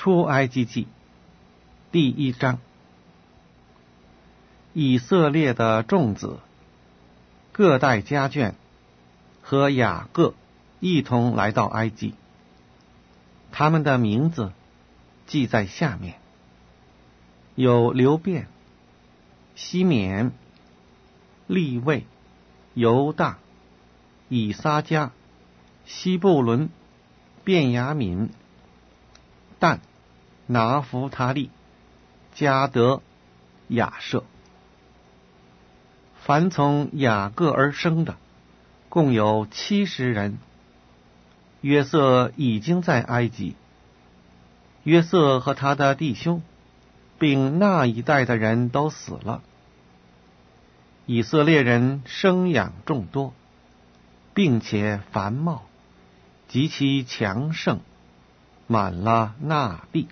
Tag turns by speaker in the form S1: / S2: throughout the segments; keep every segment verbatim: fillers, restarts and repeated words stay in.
S1: 出埃及记第一章。以色列的众子各带家眷和雅各一同来到埃及，他们的名字记在下面：有流便、西缅、利未、犹大、以撒迦、西布伦、便雅悯、但、拿弗他利、迦得、亚设。凡从雅各而生的共有七十人。约瑟已经在埃及，约瑟和他的弟兄并那一代的人都死了。以色列人生养众多，并且繁茂，极其强盛，满了那地。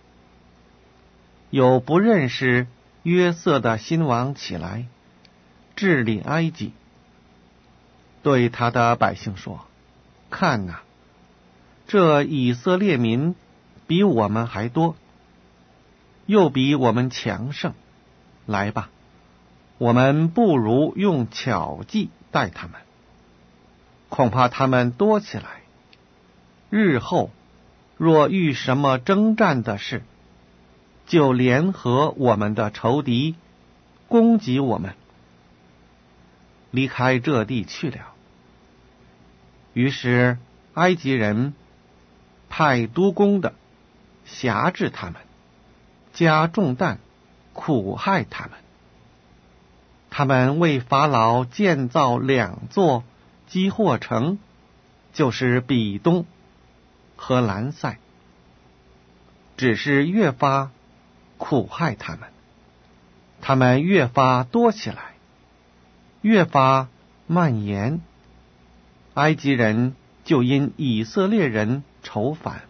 S1: 有不认识约瑟的新王起来，治理埃及，对他的百姓说：看哪，这以色列民比我们还多，又比我们强盛。来吧，我们不如用巧计待他们，恐怕他们多起来，日后若遇什么征战的事，就联合我们的仇敌攻击我们，离开这地去了。于是埃及人派督工的辖制他们，加重担，苦害他们。他们为法老建造两座基货城，就是比东和兰塞，只是越发苦害他们，他们越发多起来，越发蔓延。埃及人就因以色列人愁烦，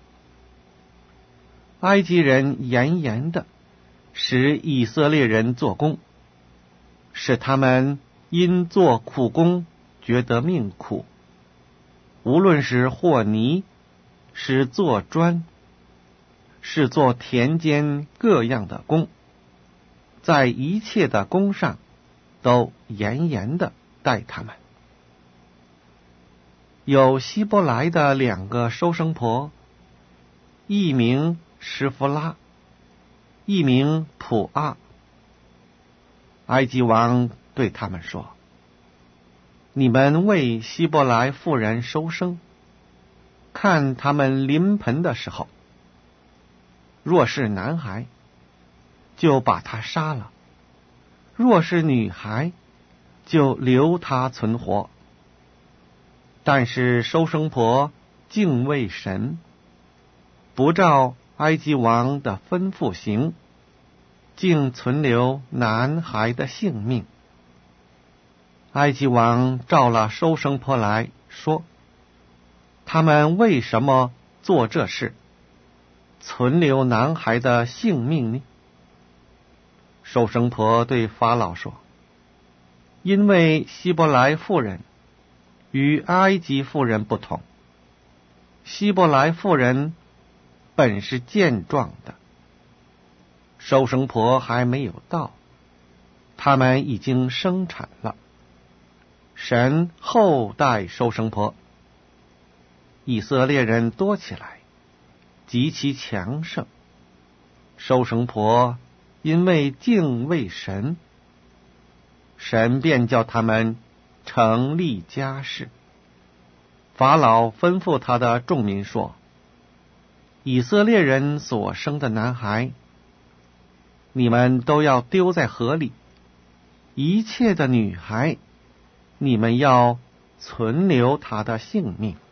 S1: 埃及人严严的使以色列人做工，使他们因做苦工觉得命苦，无论是和泥，是做砖，是做田间各样的工，在一切的工上都严严的待他们。有希伯来的两个收生婆，一名什弗拉，一名普阿。埃及王对他们说：你们为希伯来妇人收生，看他们临盆的时候，若是男孩，就把他杀了；若是女孩，就留他存活。但是收生婆敬畏神，不照埃及王的吩咐行，竟存留男孩的性命。埃及王召了收生婆来说：他们为什么做这事，存留男孩的性命呢？收生婆对法老说：因为希伯来妇人与埃及妇人不同，希伯来妇人本是健壮的，收生婆还没有到，他们已经生产了。神厚待收生婆，以色列人多起来，极其强盛。收生婆因为敬畏神，神便叫他们成立家室。法老吩咐他的众民说：以色列人所生的男孩，你们都要丢在河里；一切的女孩，你们要存留他的性命。